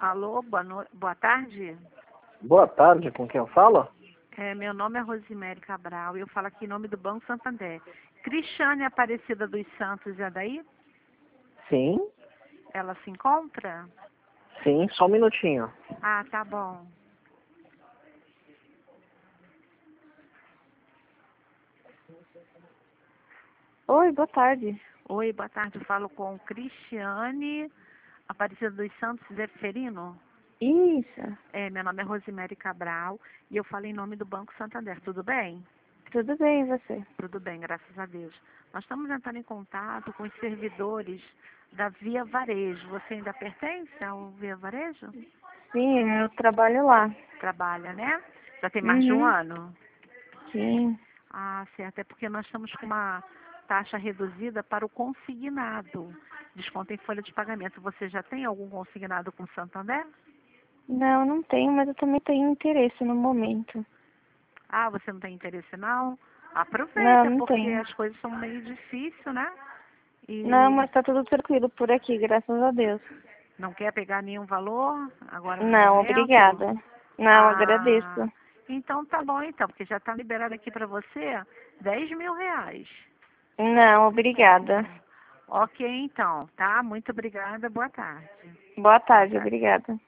Alô, boa tarde. Boa tarde, com quem eu falo? Meu nome é Rosimere Cabral e eu falo aqui em nome do Banco Santander. Cristiane Aparecida dos Santos, é daí? Sim, Ela se encontra? sim, só um minutinho. Ah, tá bom. Oi, boa tarde. Oi, boa tarde. Eu falo com Cristiane Aparecida dos Santos Zeferino. Isso, Meu nome é Rosimere Cabral e eu falo em nome do Banco Santander. Tudo bem? tudo bem e você? Tudo bem, graças a Deus. Nós estamos entrando em contato com os servidores da Via Varejo. Você ainda pertence ao Via Varejo? Sim, eu trabalho lá. Trabalha, né? Já tem mais de um ano? Sim. Ah, certo. É porque nós estamos com uma taxa reduzida para o consignado. Desconto em folha de pagamento. Você já tem algum consignado com o Santander? Não, não tenho, mas eu também tenho interesse no momento. Ah, você não tem interesse não? Não, Aproveita, não porque tenho. as coisas são meio difíceis, né? Não, E mas tá tudo tranquilo por aqui, graças a Deus. não quer pegar nenhum valor agora no Não, momento? obrigada. Não, Ah, agradeço. então tá bom então, porque já está liberado aqui para você R$ 10.000. Não, obrigada. Ok, então, tá? Muito obrigada, boa tarde. Boa Tchau, tarde, tchau. obrigada.